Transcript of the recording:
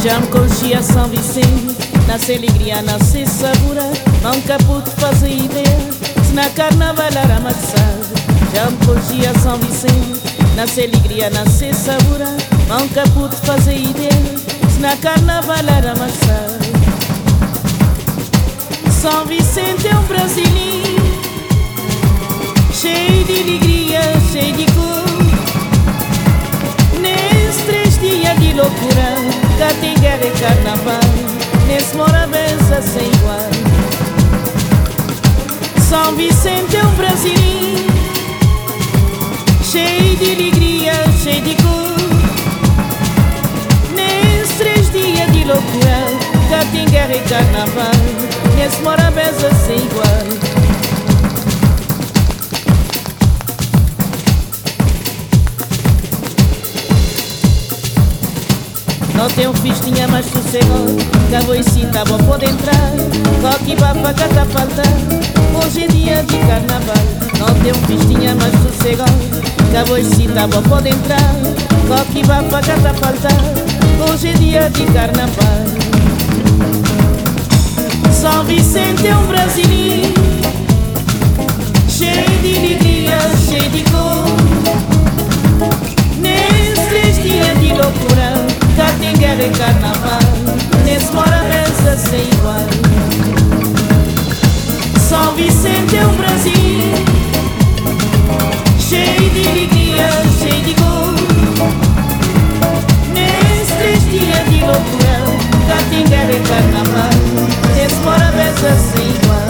Já me conheci a São Vicente, nasce alegria, nasce sabura. Nunca pude fazer ideia se na carnaval era amassado. Já me conheci a São Vicente, nasce alegria, nasce sabura. Nunca pude fazer ideia se na carnaval era amassado. São Vicente é um brasileiro cheio de alegria, cheio de cor. Nesses 3 dias de loucura, cá tem guerra e carnaval, nesse Morabeza sem igual. São Vicente é um brasileiro cheio de alegria, cheio de cor. Nesses 3 dias de loucura, cá tem guerra e carnaval, nesse Morabeza sem igual. Não tenho festinha mais sossegado, cabo e cita, vou poder entrar. Coque bapa, cata faltar, hoje é dia de carnaval. Não tenho festinha mais sossegado, cabo e cita, vou poder entrar. Coque bapa, cata faltar, hoje é dia de carnaval. São Vicente é um brasileiro cheio de alegria, cheio de cor. Nesses 3 dias de loucura, cá tem guerra e carnaval, nesse Morabeza sem igual. São Vicente é um Brasil cheio de alegria, cheio de cor. Nesses 3 dias de loucura, cá tem guerra e carnaval, nesse Morabeza sem igual.